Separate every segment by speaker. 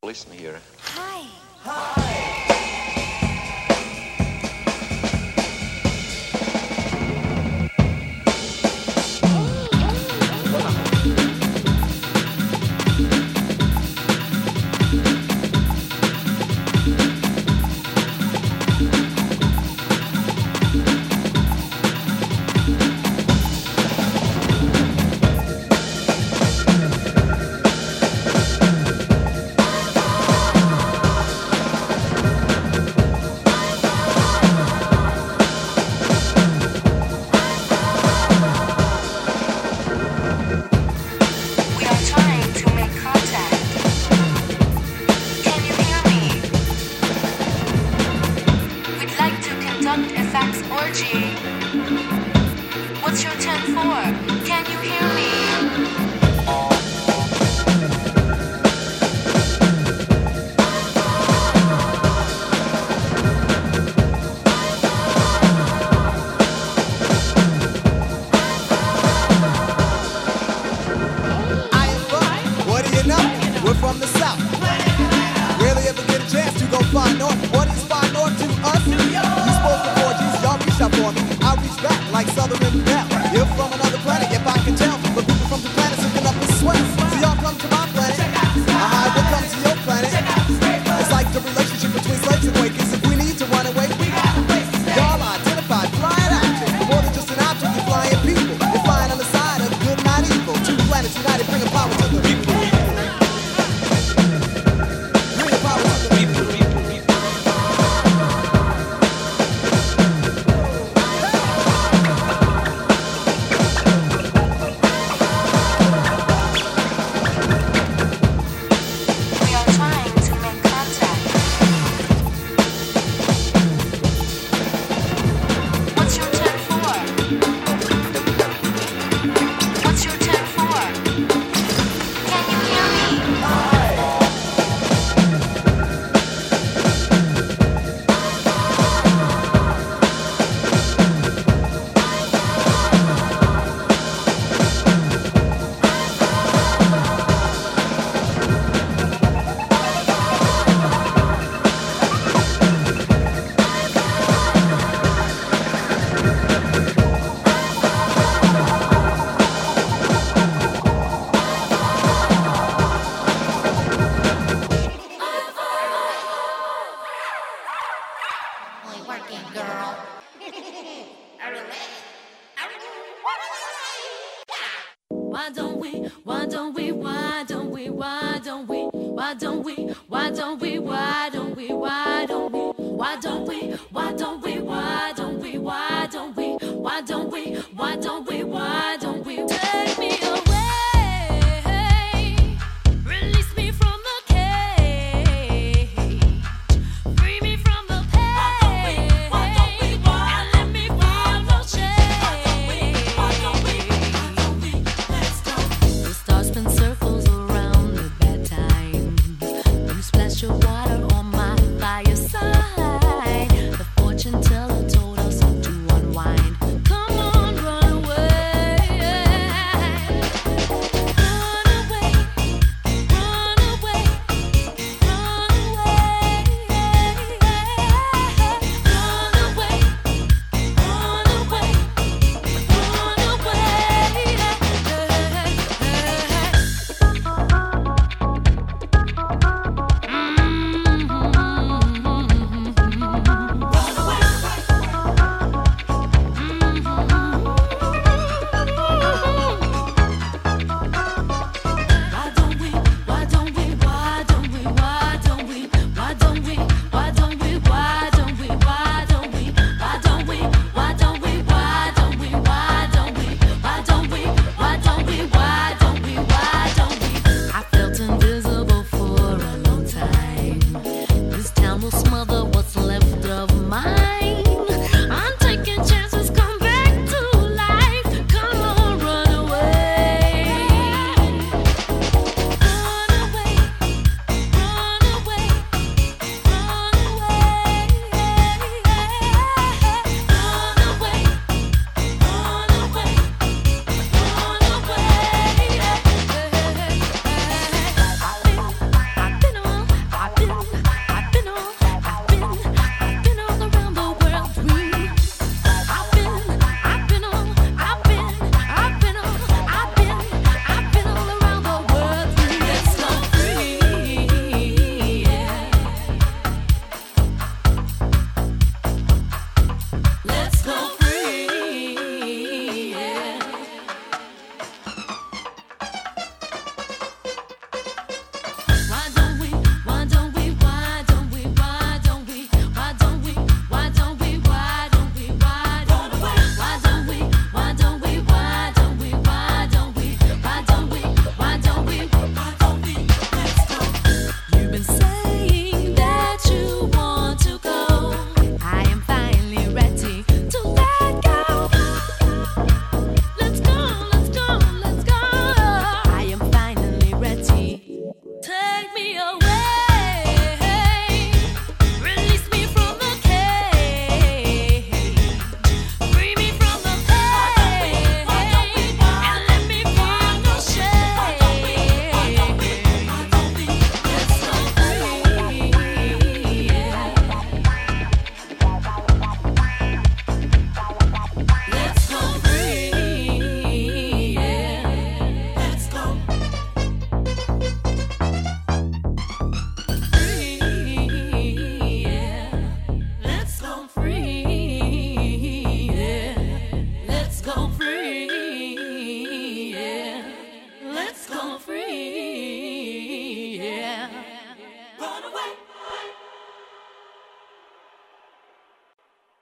Speaker 1: Listen here.
Speaker 2: Hi. We are trying to make contact. Can you hear me? We'd like to conduct a fax orgy. What's your 10 for? Can you hear me?
Speaker 3: I am from, what do you know? We're from the south. Rarely ever get a chance to go far north. What is far north to us? You spoke the 4Gs, y'all reach out for me. I reach back like Southern Bell. You're from another planet, if I can tell. But people from the planets hooking up with sweat. So y'all come to my planet. We'll come to your planet. It's like the relationship between slaves and Quakers. If we need to run away, we got places. Y'all are identified, flying objects. More than just an object, you're flying people. You're flying on the side of good, not evil. Two planets united, bringing power to the people. Bringing power to the people.
Speaker 2: We are trying to make contact. What's your 10 for? What's your 10 for? Can you hear me?
Speaker 4: Only working girl.
Speaker 5: Why don't we, why don't we, why don't we, why don't we, why don't we, why don't we, why don't we, why don't we, why don't we, why don't we, why don't we, why don't we, why don't we, why don't we, why don't we take me away, release me from the cage, free me from the pain, and let me feel no shame. The stars spin circles around the bad times. You splash your water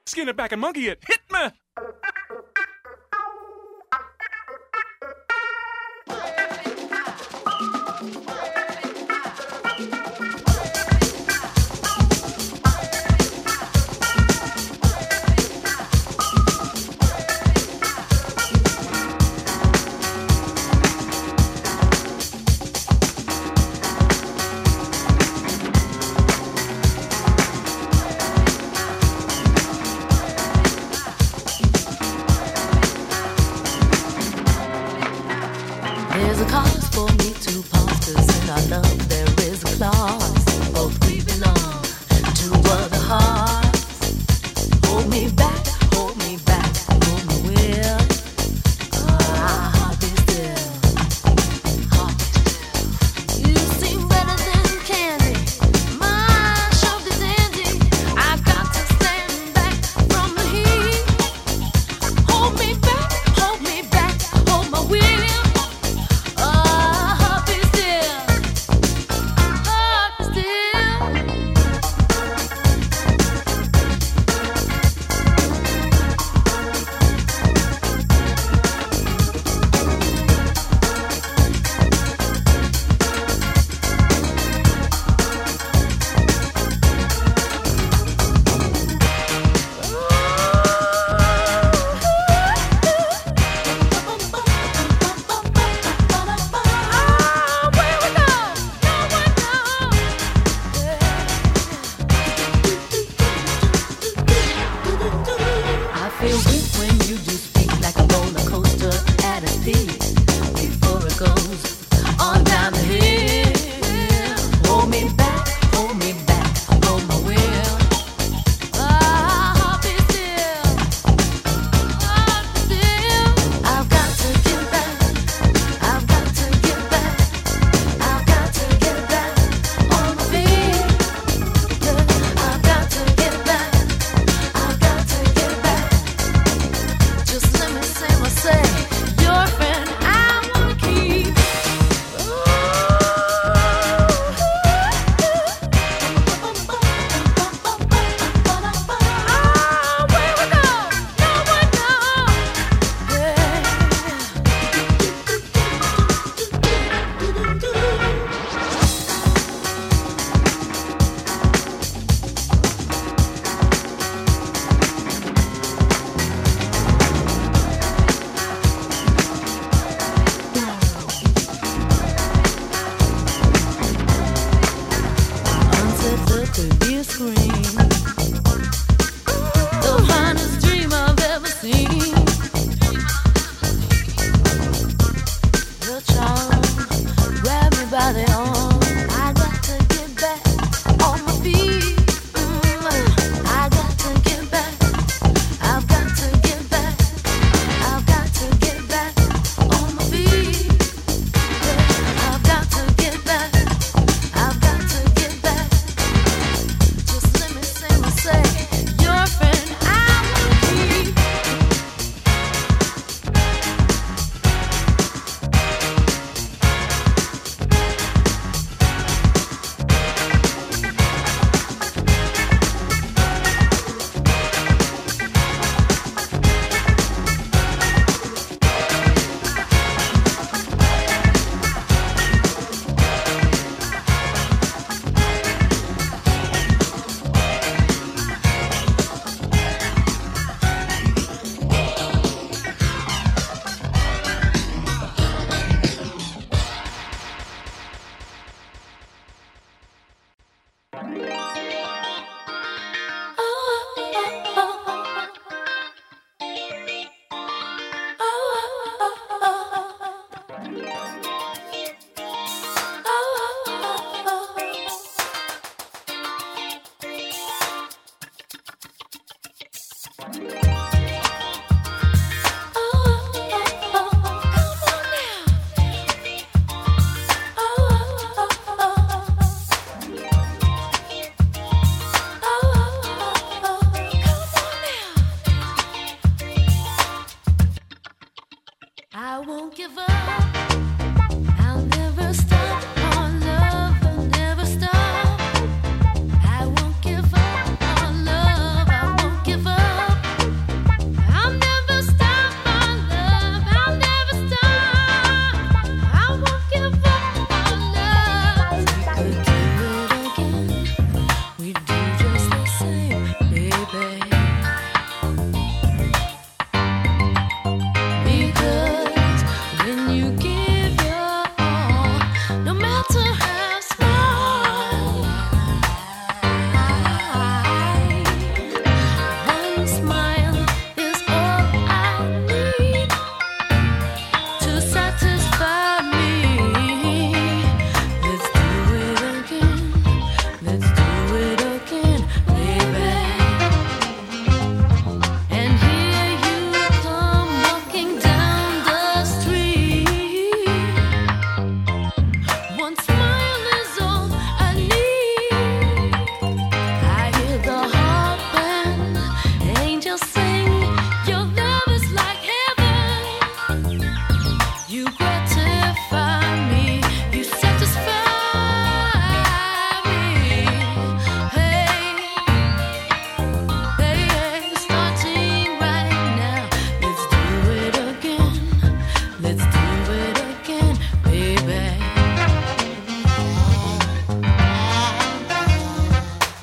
Speaker 1: Skin it back and monkey it. Hit me!
Speaker 5: There's a cause for me to pause, 'cause in our love there is a clause. Both we belong to other hearts. Hold me back, hold me back, hold me well. Heart be still, heart be still. You seem better than candy, my shoulder's dandy. I've got to stand back from the heat. Hold me back, hold me back, hold my will.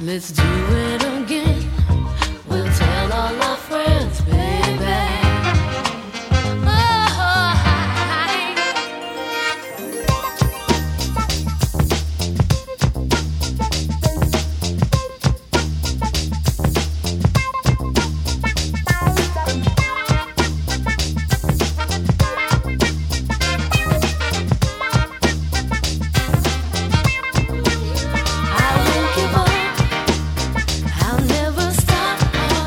Speaker 5: Let's do it again. We'll tell all our friends, baby. I'll never stop.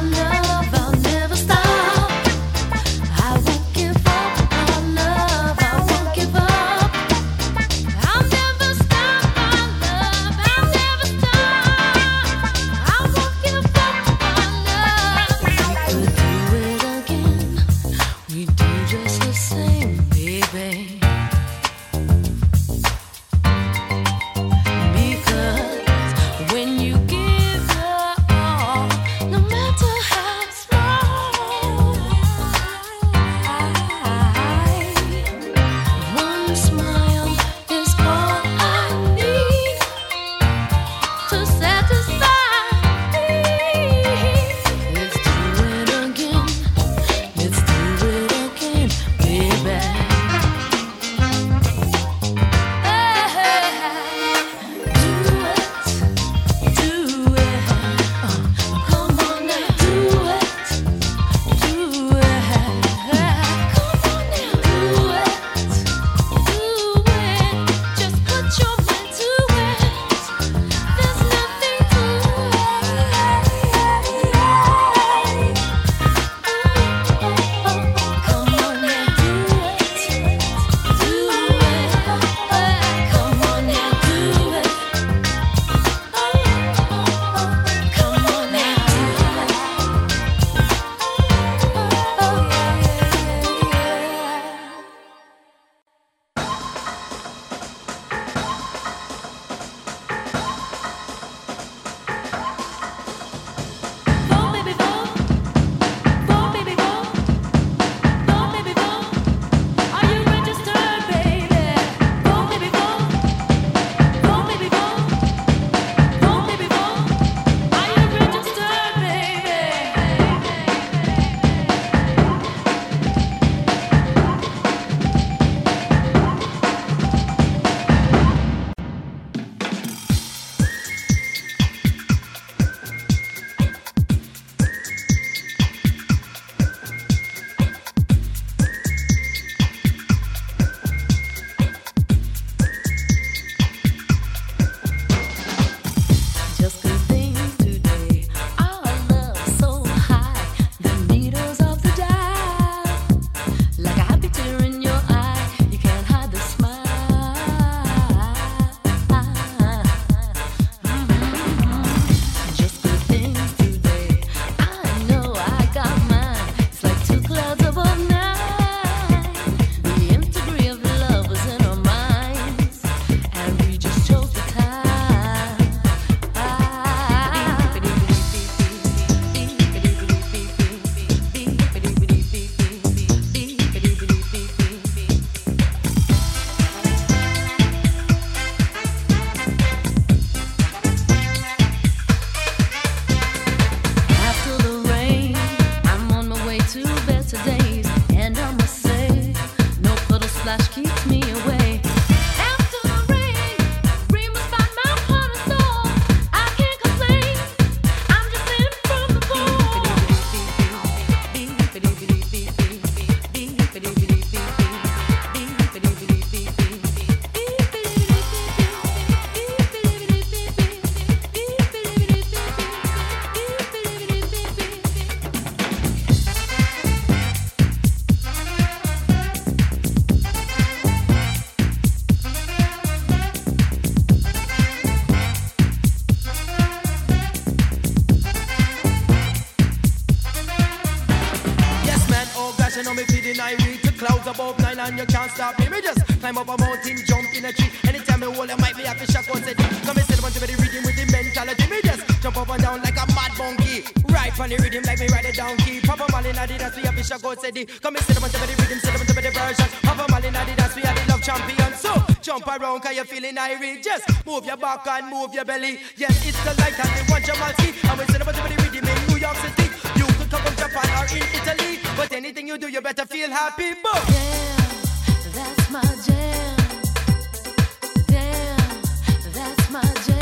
Speaker 6: above 9 and you can't stop me. Me just climb up a mountain, jump in a tree. Anytime me hold a mic, me have to shock once a day. Come and sit on the rhythm with the mentality. Me just jump up and down like a mad monkey. Right Ride on the rhythm like me ride it down key. Papa Malin Adidas, we have fish a go steady. Come and sit up on the rhythm, sit up on the version. Papa Malin Adidas, we are the love champion. So jump around cause you're feeling irate. Just move your back and move your belly. Yes, it's the light and the one Jamalski. And we sit up on the rhythm in New York City. You could come from Japan or in Italy, but anything you do, you better feel happy. Boom.
Speaker 5: Damn, that's my jam. Damn, that's my jam.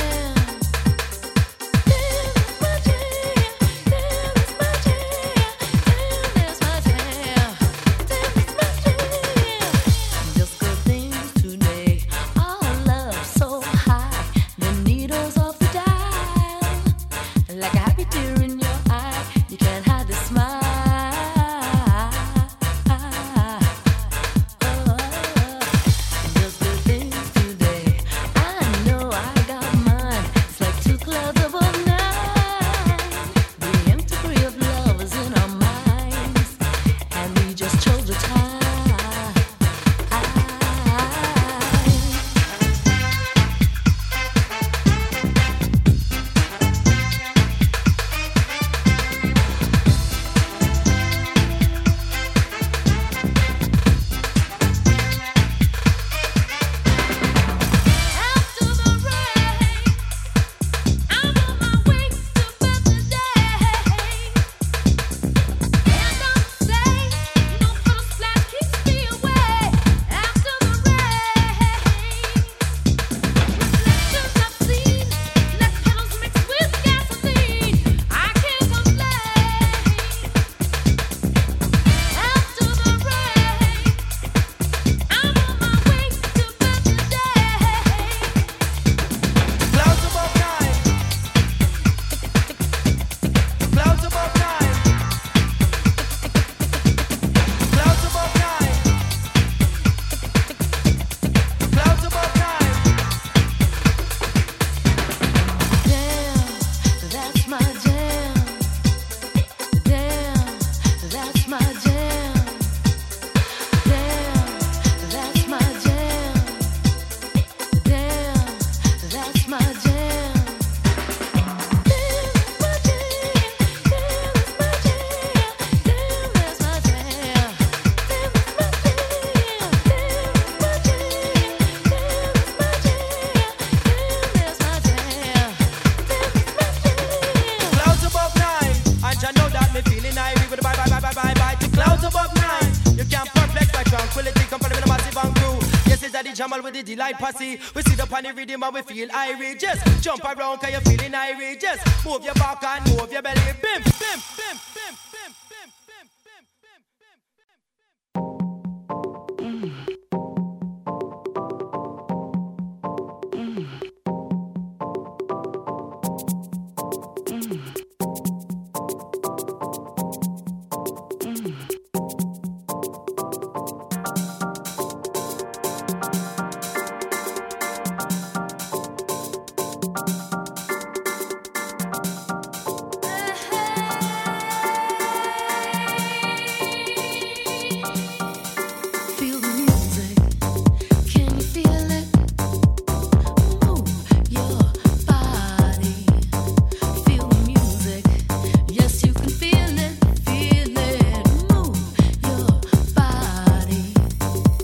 Speaker 6: Jamal with the delight posse. We sit up on the rhythm and we feel irate. Just jump around cause you're feeling irate. Just move your back and move your belly. Bim, bim, bim, bim, bim, bim, bim, bim,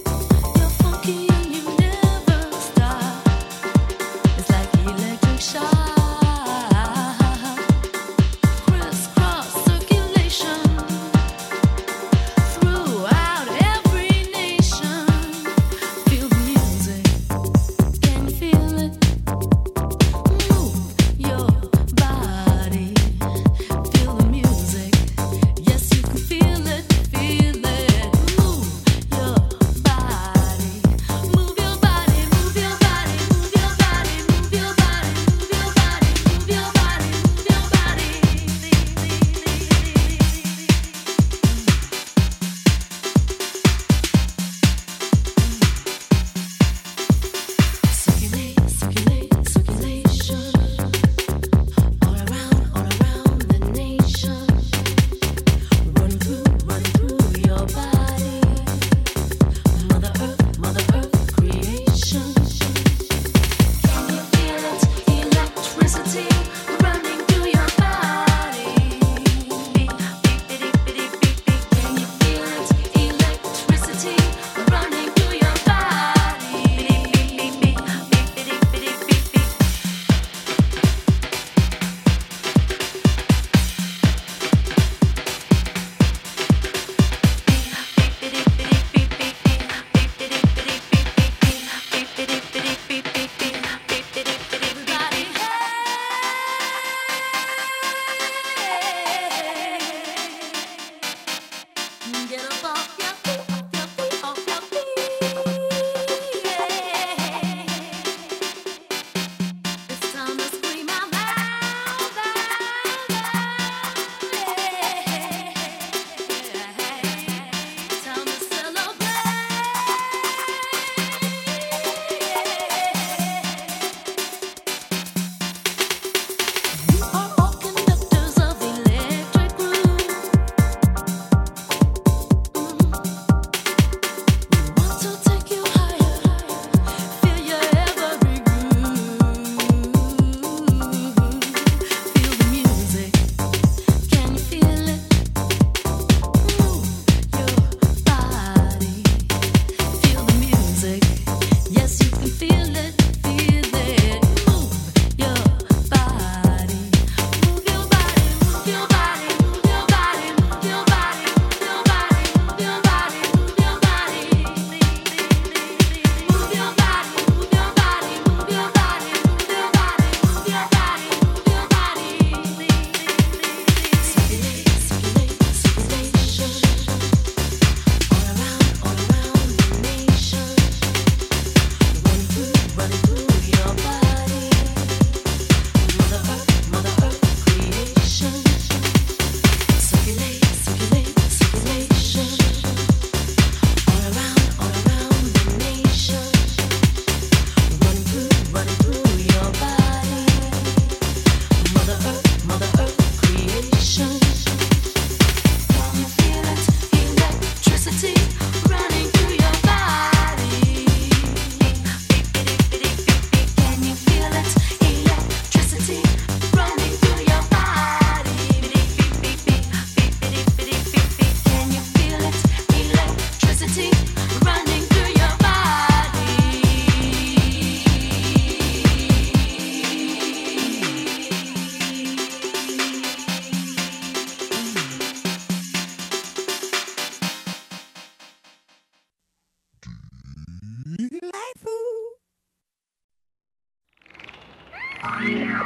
Speaker 5: Electric shock.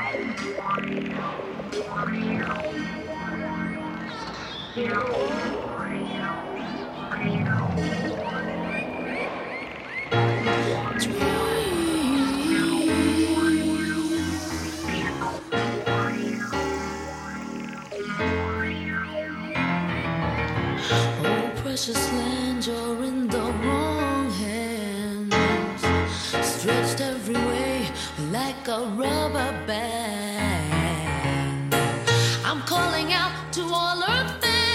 Speaker 5: Oh, precious land, you're in the wrong hands. Stretched every way like a rubber band. I'm calling out to all Earth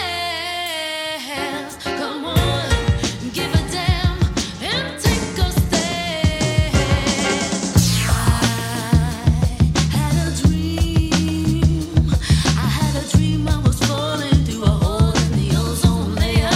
Speaker 5: fans. Come on, give a damn and take a stand. I had a dream. I had a dream I was falling through a hole in the ozone layer.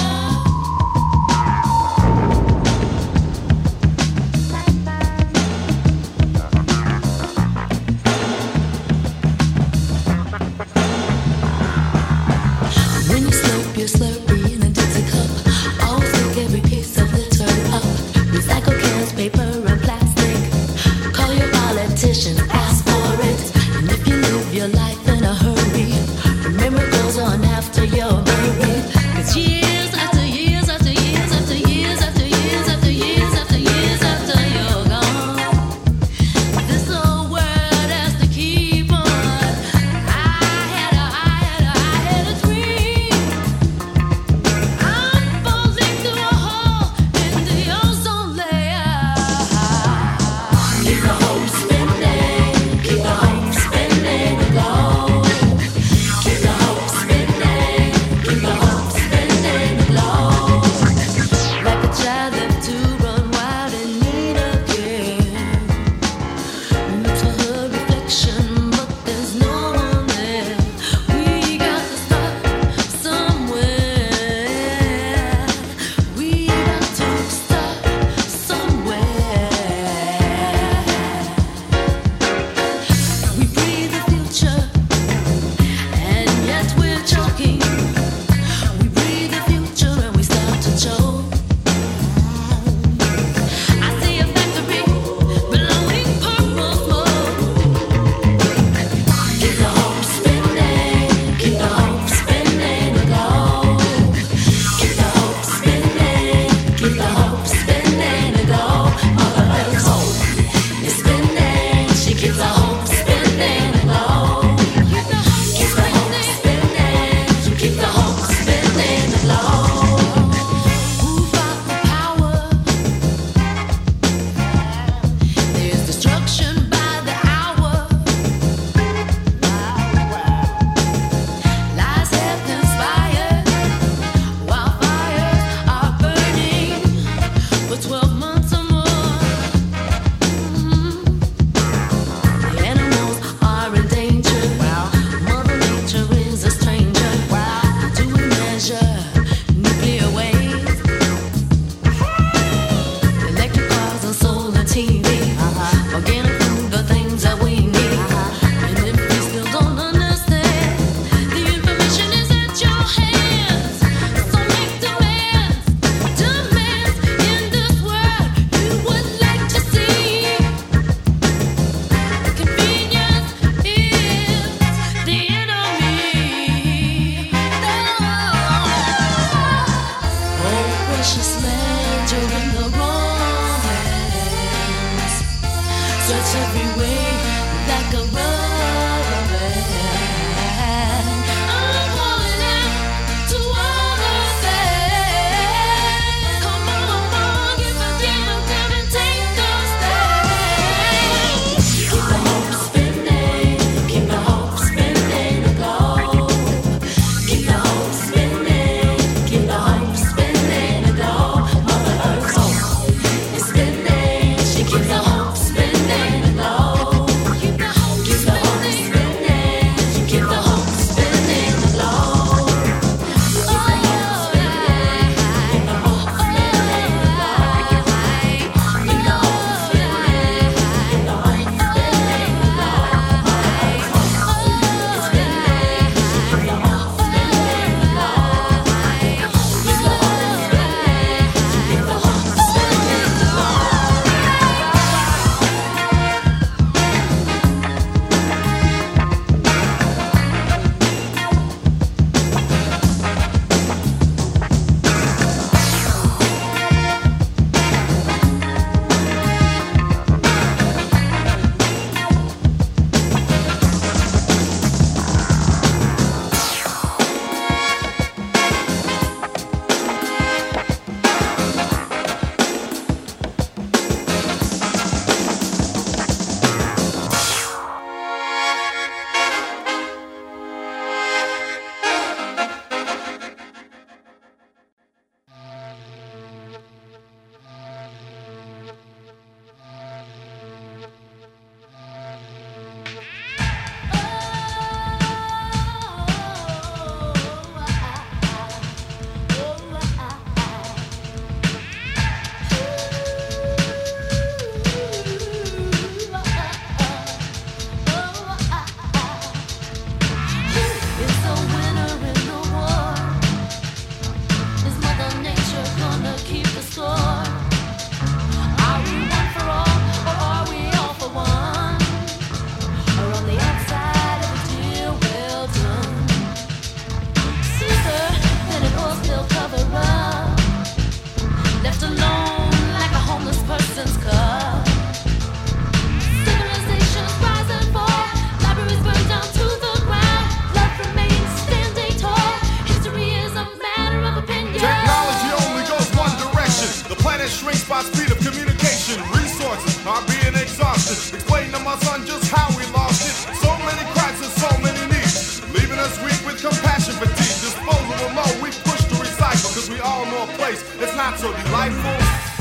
Speaker 7: It's not so delightful.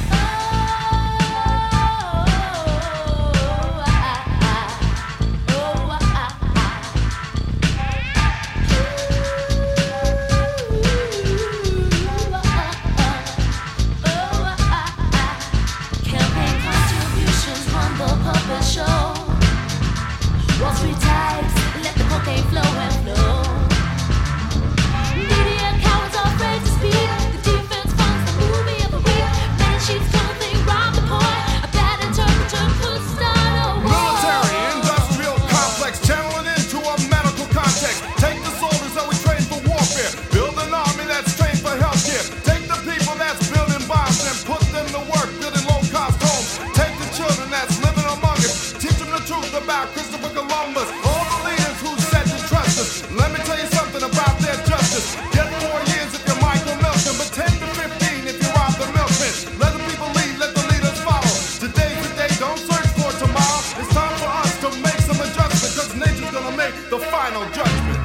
Speaker 5: Campaign contributions run the puppet show. Wall Street types, let the cocaine flow and flow. Media cowards are afraid to speak. The defense funds the movie of the week. Man sheets don't think rob the point. A bad interpreter could start a war.
Speaker 7: Military, industrial complex, channeling into a medical context. Take the soldiers that we train for warfare. Build an army that's trained for healthcare. Take the people that's building bombs and put them to work building low-cost homes. Take the children that's living among us. Teach them the truth about Christopher Columbus. All the leaders who said to trust us. Let me tell you something about their justice. Get 4 years if you're Michael Milton, but 10 to 15 if you're Rob the Milkman. Let the people lead, let the leaders follow. Today's the day, don't search for tomorrow. It's time for us to make some adjustments, because nature's gonna make the final judgment.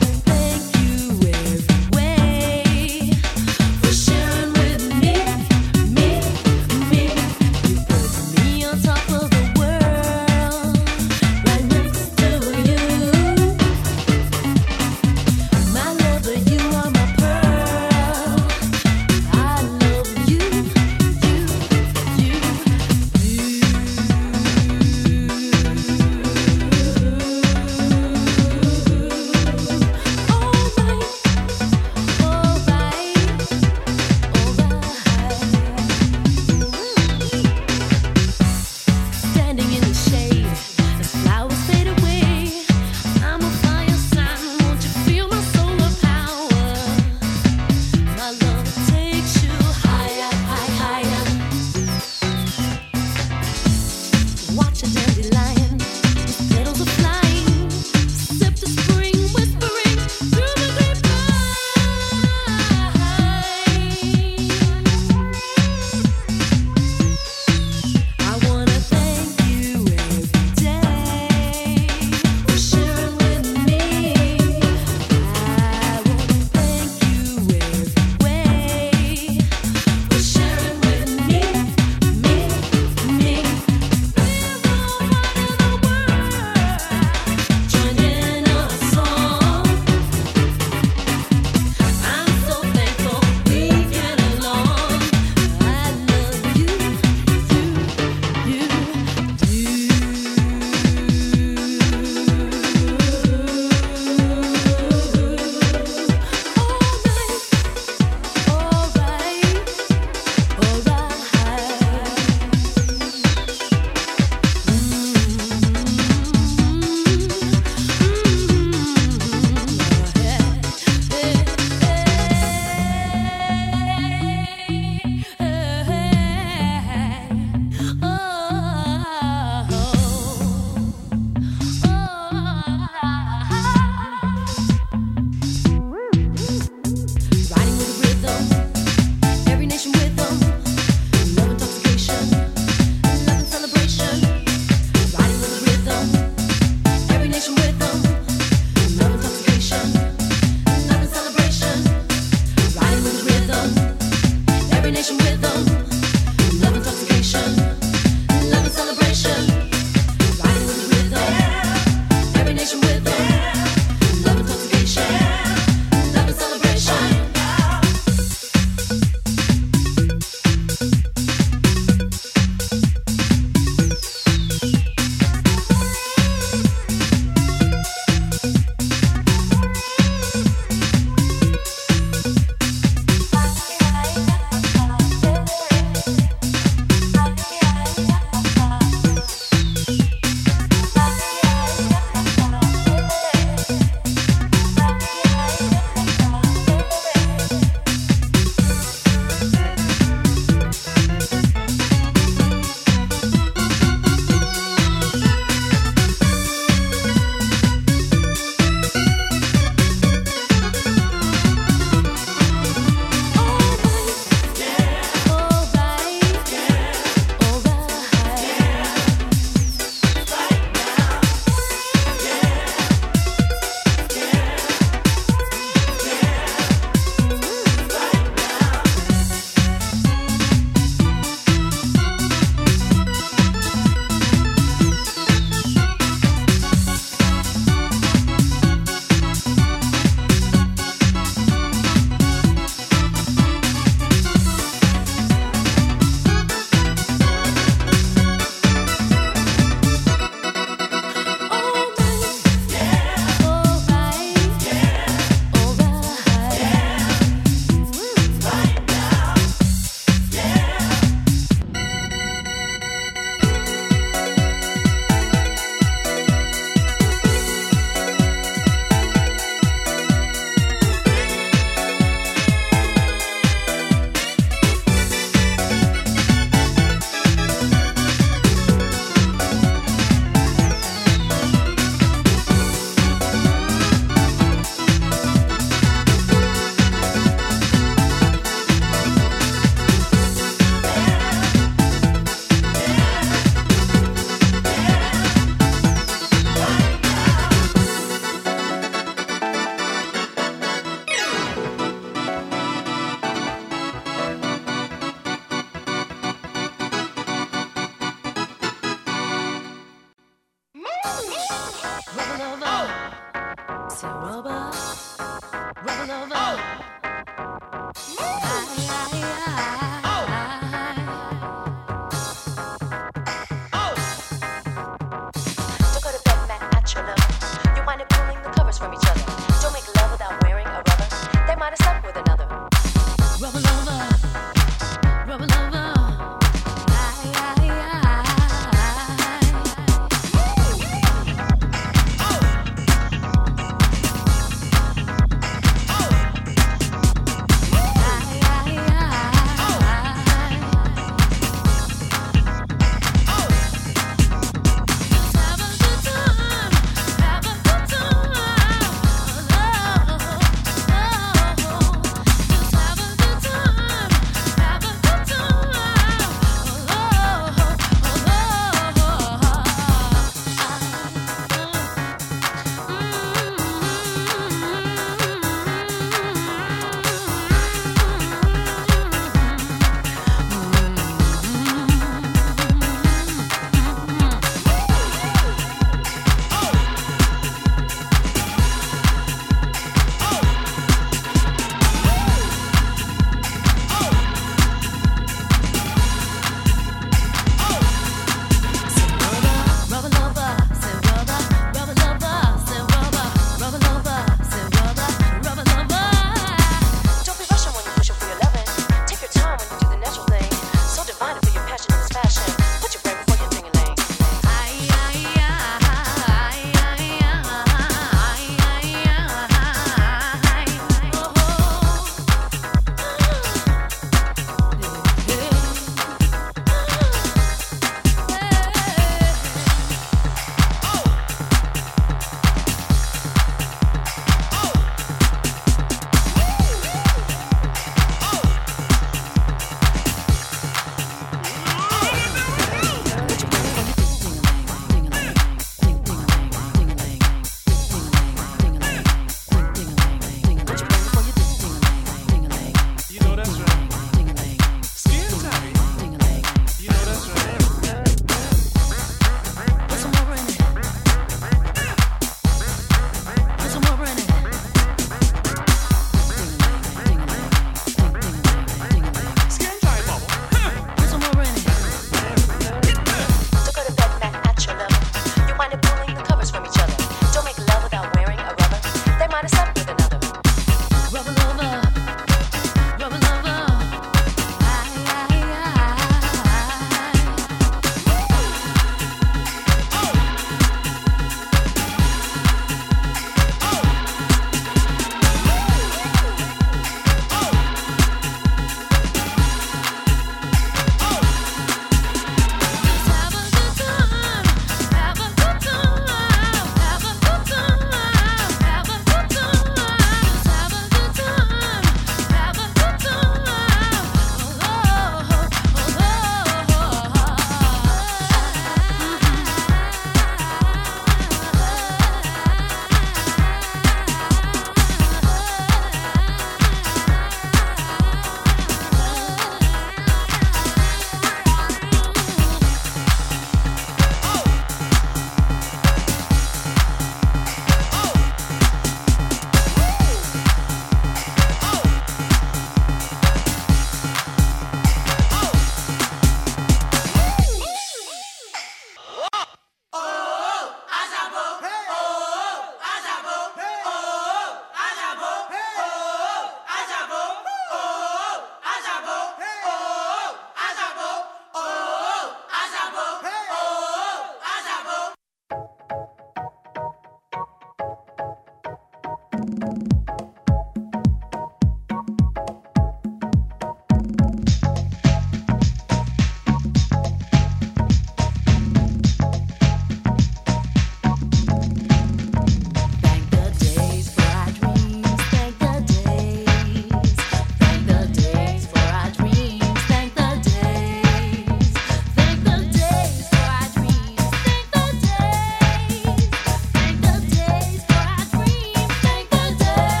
Speaker 5: Thank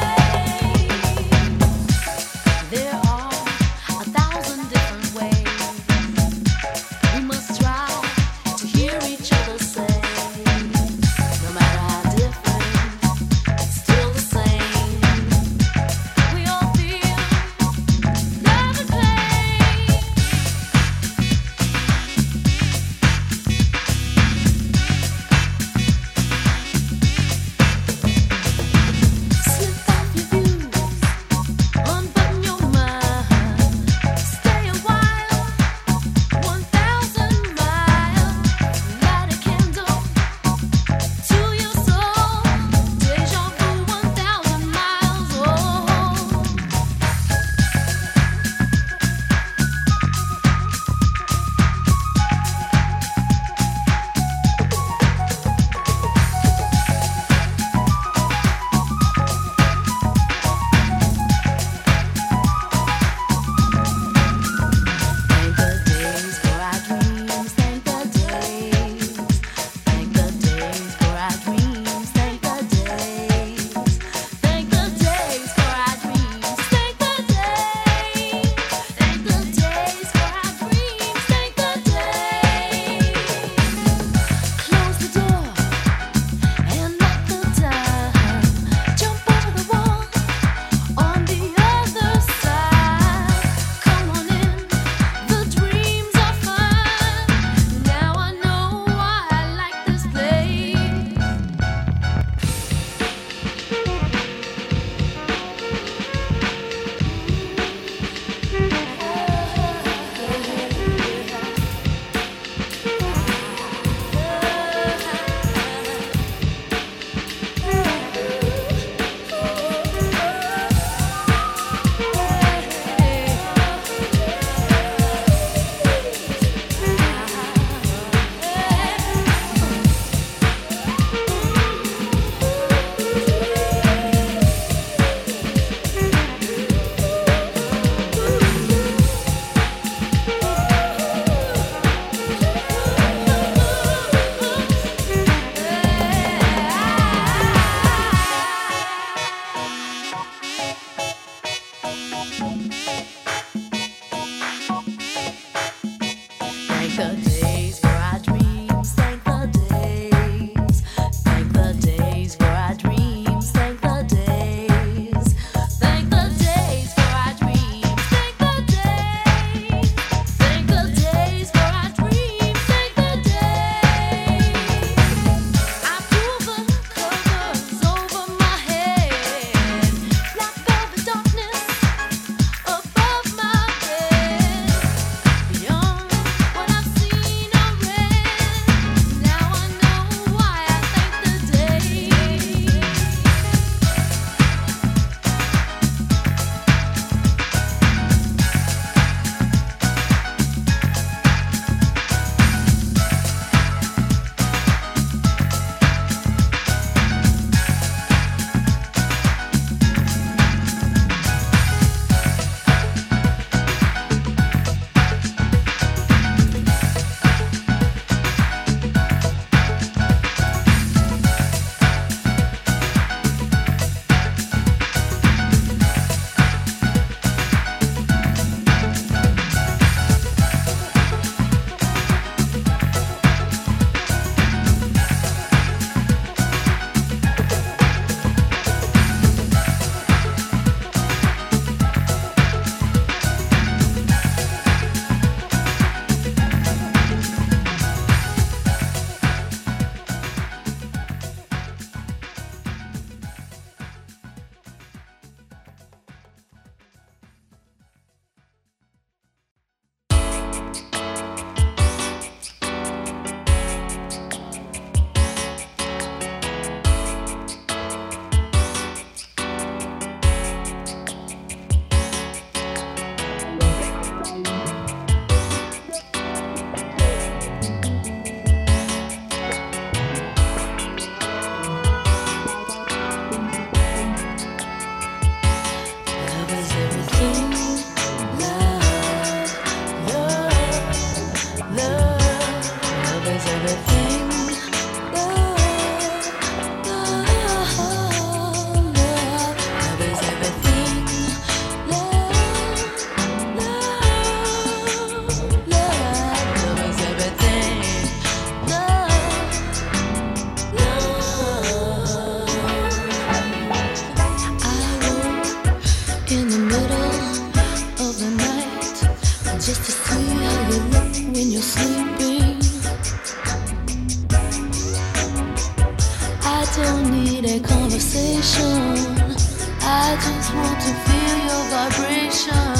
Speaker 5: just want to feel your vibration.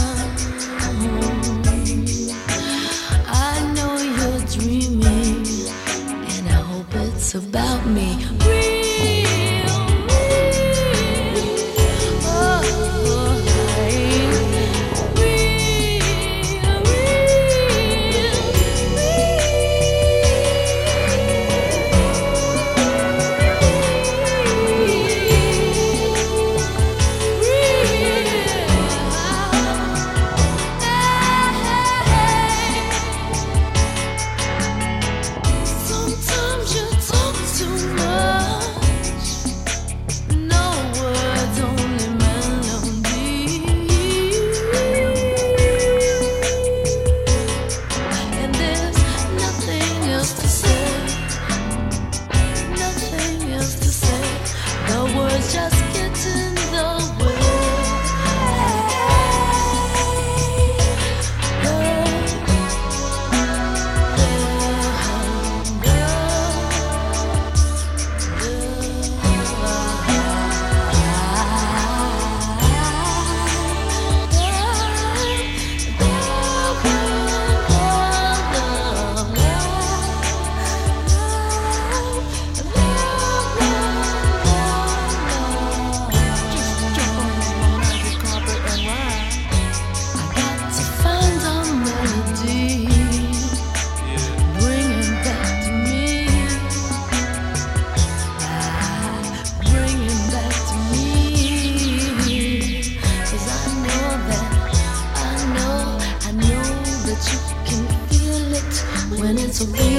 Speaker 5: I know you're dreaming, and I hope it's about me. When it's a